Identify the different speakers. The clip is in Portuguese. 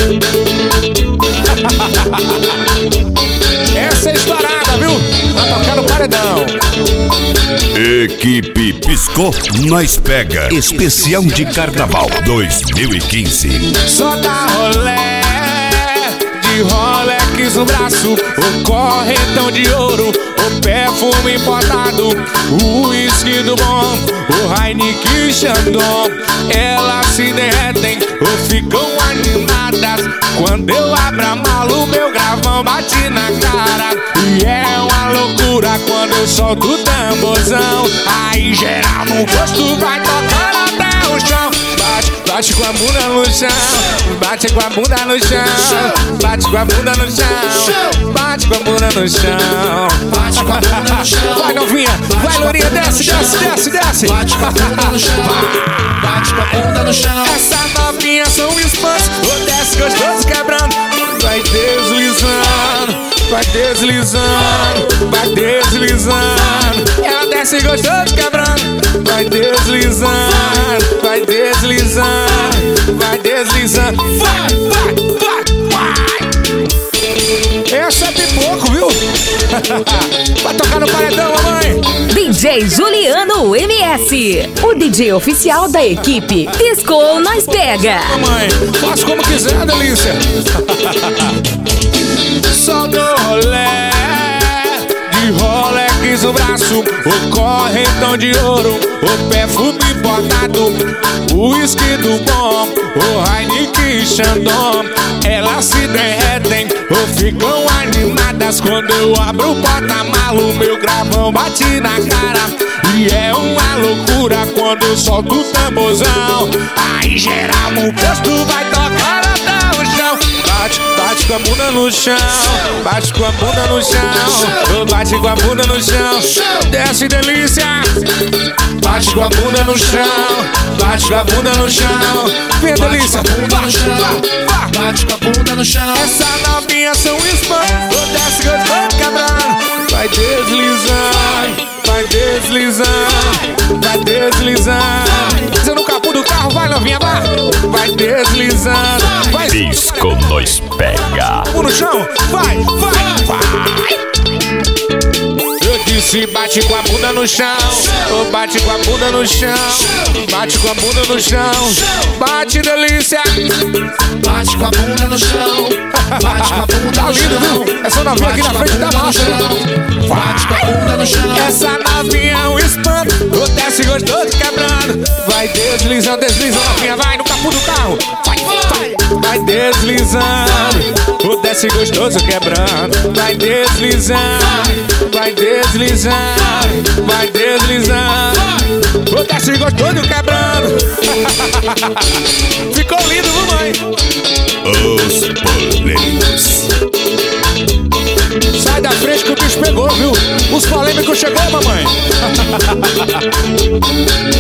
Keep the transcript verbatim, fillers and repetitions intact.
Speaker 1: Essa é estourada, viu? Vai tocar no paredão.
Speaker 2: Equipe Piscou, nós pega. Especial de Carnaval dois mil e quinze.
Speaker 1: Só dá rolé de Rolex no braço, o correntão de ouro, o perfume importado, o uísque do bom, o Heineken Chandon. Elas se derretem ou ficam animadas quando eu abro a mala, o meu gravão bate na cara. E é uma loucura quando eu solto o tamborzão. Aí geral no gosto vai tocar até o chão. Bate, bate com a bunda no chão, bate com a bunda no chão, bate com a bunda no chão, bate com a bunda no chão, bate com a bunda no chão. Vai novinha, vai lourinha, desce, desce, desce, desce. Bate com a bunda no chão, bate com a bunda no chão. Essa novinha são espantos, o desce gostoso quebrando. Vai deslizando, vai deslizando, vai deslizando. Ela desce gostoso quebrando. Vai deslizando, vai deslizando, vai deslizando. Vai, vai, vai, vai. Essa é pipoco, viu? Vai tocar no paredão, mamãe.
Speaker 3: D J Juliano M S, o D J oficial da equipe Piscou, nós pega.
Speaker 1: Mamãe, faça como quiser, delícia. Só do rolé de Rolex no braço, o correntão de ouro, o perfume importado, o uísque do bom, o Heineken Chandon. Elas se derretem ou ficam animadas quando eu abro o porta-mala, o meu gravão bate na cara. E é uma loucura quando eu solto o tamborzão. Aí geral no posto vai tocar até o chão. Bate, bate com a bunda no chão, bate com a bunda no chão, bate com a bunda no chão, desce delícia. Bate com a bunda no chão, bate com a bunda no chão, vem delícia. Bate com a bunda no chão. Essa novinha são espantos, desce gostoso quebrando. Vai deslizando, vai deslizando, vai deslizando. Você no capô do carro, vai novinha, vai. Vai deslizando, vai.
Speaker 2: Piscou, nós pega.
Speaker 1: No chão, vai, vai, vai. Eu disse bate com a bunda no chão, oh, bate com a bunda no chão, bate com a bunda no chão, bate delícia. Bate com a bunda no chão, bate com a bunda no chão. Essa novinha aqui na frente da marcha. Bate com a bunda no chão. Essa novinha é um espanto, o desce gostoso quebrando. Vai deslizando, deslizando, novinha, vai no capô do carro. Vai, vai, vai deslizando, o desce gostoso quebrando. Vai deslizando, vai deslizando, vai deslizando, o desce gostoso quebrando. Ficou lindo, mamãe.
Speaker 2: Os polêmicos.
Speaker 1: Sai da frente que o bicho pegou, viu? Os polêmicos chegou, mamãe.